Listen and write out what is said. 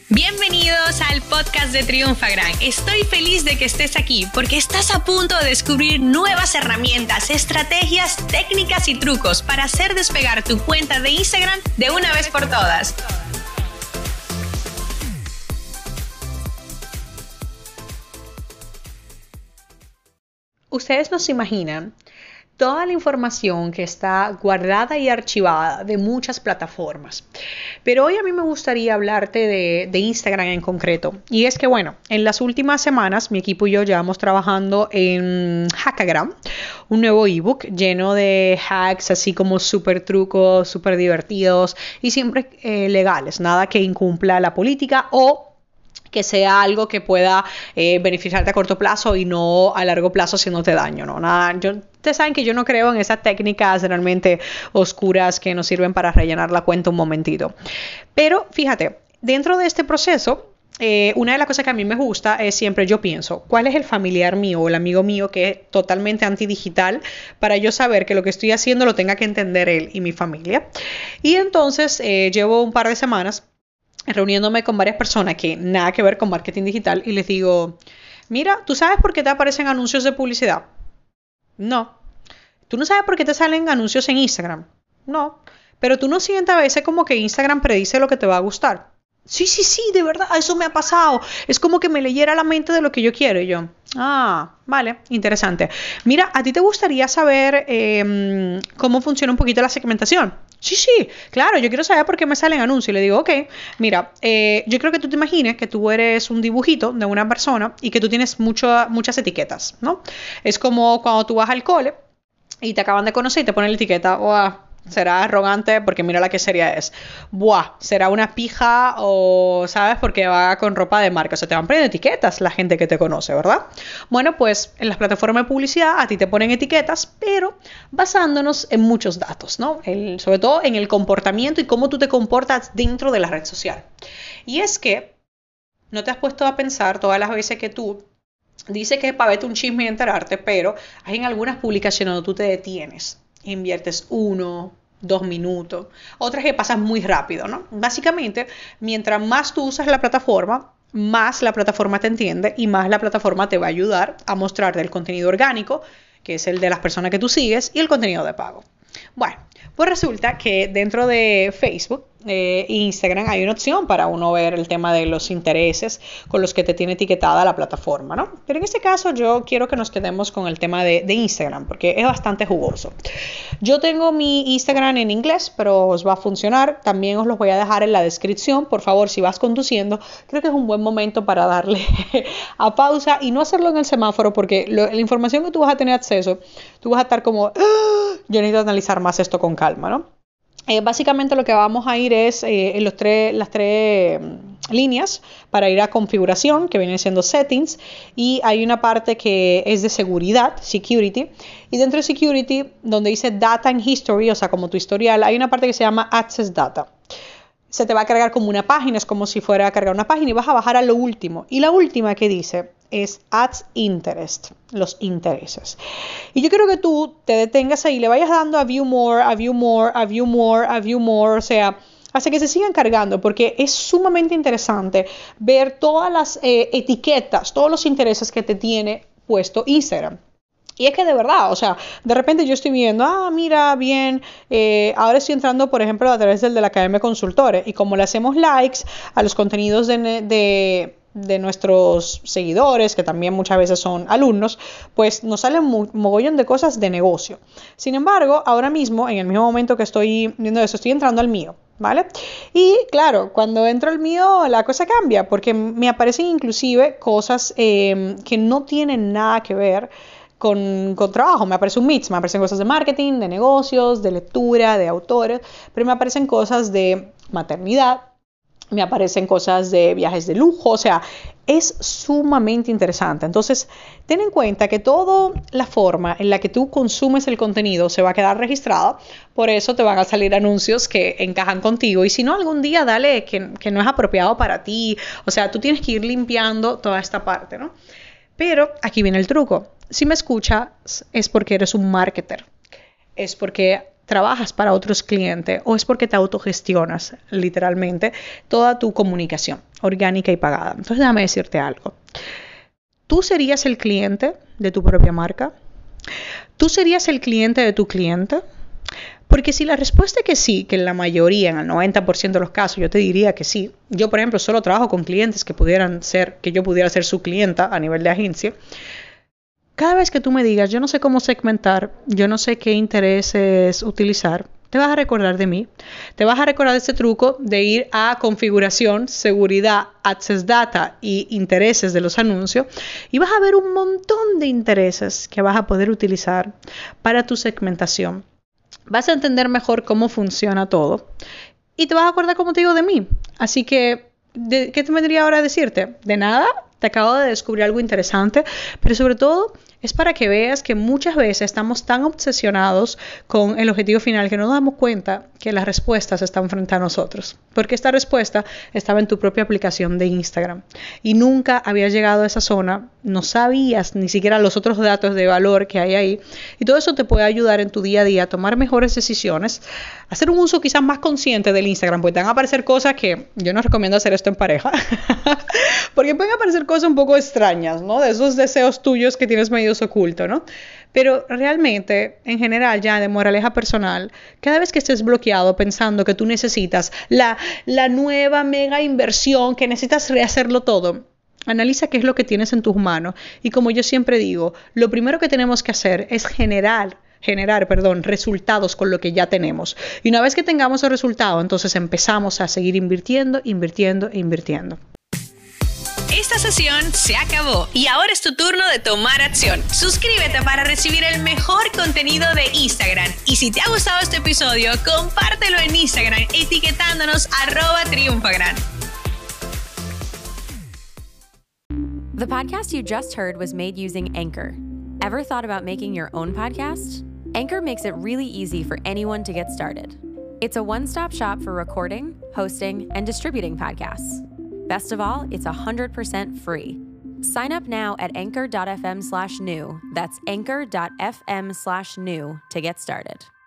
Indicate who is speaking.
Speaker 1: Bienvenidos al podcast de Triunfagran. Estoy feliz de que estés aquí porque estás a punto de descubrir nuevas herramientas, estrategias, técnicas y trucos para hacer despegar tu cuenta de Instagram de una vez por todas. Ustedes no se imaginan toda la información que está guardada y archivada de muchas plataformas. Pero hoy a mí me gustaría hablarte de Instagram en concreto. Y es que, bueno, en las últimas semanas mi equipo y yo llevamos trabajando en Hackagram, un nuevo ebook lleno de hacks, así como súper trucos, súper divertidos y siempre legales. Nada que incumpla la política o que sea algo que pueda beneficiarte a corto plazo y no a largo plazo haciéndote daño, ¿no? Nada, ustedes saben que yo no creo en esas técnicas realmente oscuras que nos sirven para rellenar la cuenta un momentito. Pero fíjate, dentro de este proceso, una de las cosas que a mí me gusta es siempre yo pienso, ¿cuál es el familiar mío o el amigo mío que es totalmente antidigital para yo saber que lo que estoy haciendo lo tenga que entender él y mi familia? Y entonces llevo un par de semanas reuniéndome con varias personas que nada que ver con marketing digital y les digo, mira, ¿tú sabes por qué te aparecen anuncios de publicidad? No. ¿Tú no sabes por qué te salen anuncios en Instagram? No. Pero tú no sientes a veces como que Instagram predice lo que te va a gustar. Sí, de verdad, eso me ha pasado. Es como que me leyera la mente de lo que yo quiero. Y yo, vale, interesante. Mira, ¿a ti te gustaría saber cómo funciona un poquito la segmentación? Sí, claro, yo quiero saber por qué me salen anuncios. Y le digo, ok, mira, yo creo que tú te imagines que tú eres un dibujito de una persona y que tú tienes muchas etiquetas, ¿no? Es como cuando tú vas al cole y te acaban de conocer y te ponen la etiqueta, será arrogante porque mira la que seria es. Será una pija o, ¿sabes? Porque va con ropa de marca. O sea, te van poniendo etiquetas la gente que te conoce, ¿verdad? Bueno, pues en las plataformas de publicidad a ti te ponen etiquetas, pero basándonos en muchos datos, ¿no? Sobre todo en el comportamiento y cómo tú te comportas dentro de la red social. Y es que no te has puesto a pensar todas las veces que tú dices que es para verte un chisme y enterarte, pero hay en algunas publicaciones donde tú te detienes. Inviertes 1, 2 minutos, otras que pasan muy rápido, ¿no? Básicamente, mientras más tú usas la plataforma, más la plataforma te entiende y más la plataforma te va a ayudar a mostrarte el contenido orgánico, que es el de las personas que tú sigues, y el contenido de pago. Bueno, pues resulta que dentro de Facebook e Instagram hay una opción para uno ver el tema de los intereses con los que te tiene etiquetada la plataforma, ¿no? Pero en este caso yo quiero que nos quedemos con el tema de Instagram porque es bastante jugoso. Yo tengo mi Instagram en inglés, pero os va a funcionar. También os los voy a dejar en la descripción. Por favor, si vas conduciendo, creo que es un buen momento para darle a pausa y no hacerlo en el semáforo porque la información que tú vas a tener acceso, tú vas a estar como, yo necesito analizar más esto con calma, ¿no? Básicamente lo que vamos a ir es en las tres líneas para ir a configuración, que viene siendo settings, y hay una parte que es de seguridad, security, y dentro de security, donde dice data and history, o sea, como tu historial, hay una parte que se llama access data. Se te va a cargar como una página, es como si fuera a cargar una página y vas a bajar a lo último. Y la última que dice es Ads Interest, los intereses. Y yo quiero que tú te detengas ahí, le vayas dando a View More, a View More, a View More, a View More, o sea, hasta que se sigan cargando, porque es sumamente interesante ver todas las etiquetas, todos los intereses que te tiene puesto Instagram. Y es que de verdad, o sea, de repente yo estoy viendo, mira, bien, ahora estoy entrando, por ejemplo, a través del de la Academia de Consultores, y como le hacemos likes a los contenidos de nuestros seguidores, que también muchas veces son alumnos, pues nos salen mogollón de cosas de negocio. Sin embargo, ahora mismo, en el mismo momento que estoy viendo eso, estoy entrando al mío, ¿vale? Y claro, cuando entro al mío, la cosa cambia, porque me aparecen inclusive cosas que no tienen nada que ver con trabajo. Me aparece un mix, me aparecen cosas de marketing, de negocios, de lectura, de autores, pero me aparecen cosas de maternidad, me aparecen cosas de viajes de lujo, o sea, es sumamente interesante. Entonces, ten en cuenta que toda la forma en la que tú consumes el contenido se va a quedar registrada, por eso te van a salir anuncios que encajan contigo, y si no, algún día dale que no es apropiado para ti, o sea, tú tienes que ir limpiando toda esta parte, ¿no? Pero aquí viene el truco. Si me escuchas es porque eres un marketer, es porque trabajas para otros clientes o es porque te autogestionas literalmente toda tu comunicación orgánica y pagada. Entonces déjame decirte algo. ¿Tú serías el cliente de tu propia marca? ¿Tú serías el cliente de tu cliente? Porque si la respuesta es que sí, que en la mayoría, en el 90% de los casos, yo te diría que sí. Yo, por ejemplo, solo trabajo con clientes que yo pudiera ser su clienta a nivel de agencia. Cada vez que tú me digas, yo no sé cómo segmentar, yo no sé qué intereses utilizar, te vas a recordar de mí. Te vas a recordar de ese truco de ir a configuración, seguridad, access data y intereses de los anuncios y vas a ver un montón de intereses que vas a poder utilizar para tu segmentación. Vas a entender mejor cómo funciona todo y te vas a acordar, como te digo, de mí. Así que, ¿qué te vendría ahora a decirte? De nada, te acabo de descubrir algo interesante, pero sobre todo es para que veas que muchas veces estamos tan obsesionados con el objetivo final que no nos damos cuenta que las respuestas están frente a nosotros. Porque esta respuesta estaba en tu propia aplicación de Instagram y nunca habías llegado a esa zona, no sabías ni siquiera los otros datos de valor que hay ahí y todo eso te puede ayudar en tu día a día a tomar mejores decisiones, a hacer un uso quizás más consciente del Instagram, porque te van a aparecer cosas que yo no recomiendo hacer esto en pareja, porque pueden aparecer cosas un poco extrañas, ¿no? De esos deseos tuyos que tienes medio oculto, ¿no? Pero realmente, en general, ya de moraleja personal, cada vez que estés bloqueado pensando que tú necesitas la nueva mega inversión, que necesitas rehacerlo todo, analiza qué es lo que tienes en tus manos. Y como yo siempre digo, lo primero que tenemos que hacer es generar resultados con lo que ya tenemos. Y una vez que tengamos el resultado, entonces empezamos a seguir invirtiendo.
Speaker 2: Esta sesión se acabó y ahora es tu turno de tomar acción. Suscríbete para recibir el mejor contenido de Instagram. Y si te ha gustado este episodio, compártelo en Instagram etiquetándonos @triunfagran.
Speaker 3: The podcast you just heard was made using Anchor. Ever thought about making your own podcast? Anchor makes it really easy for anyone to get started. It's a one-stop shop for recording, hosting, and distributing podcasts. Best of all, it's 100% free. Sign up now at anchor.fm/new. That's anchor.fm/new to get started.